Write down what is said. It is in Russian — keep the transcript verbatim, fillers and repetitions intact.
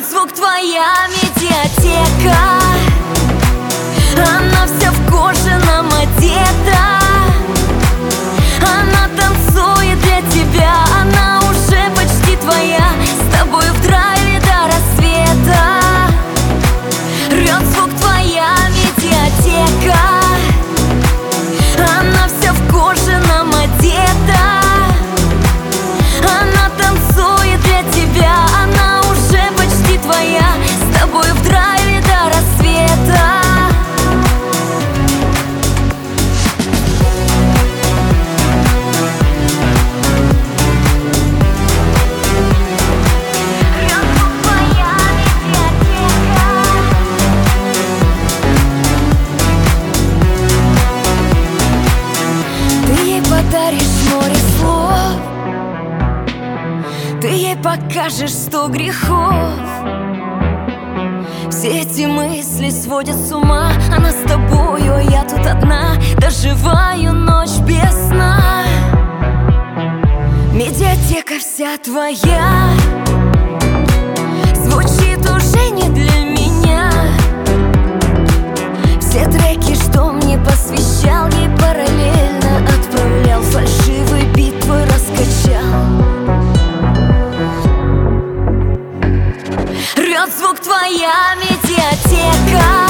звук твоя медиатека, она вся в кожаном одета. Она танцует для тебя, она уже почти твоя. С тобой в драйве до рассвета. Рвет звук твоя медиатека, она вся в кожаном одета. Она танцует для тебя, она уже почти твоя. С тобой в драйве до рассвета. Подаришь море слов, ты ей покажешь сто грехов. Все эти мысли сводят с ума. Она с тобою, а я тут одна. Доживаю ночь без сна. Медиатека вся твоя звучит уже не для меня. Все треки, что мне посвящал, ей параллельно отправлял. Фальшивый бит твой раскачал. Рвет звук твоя медиатека,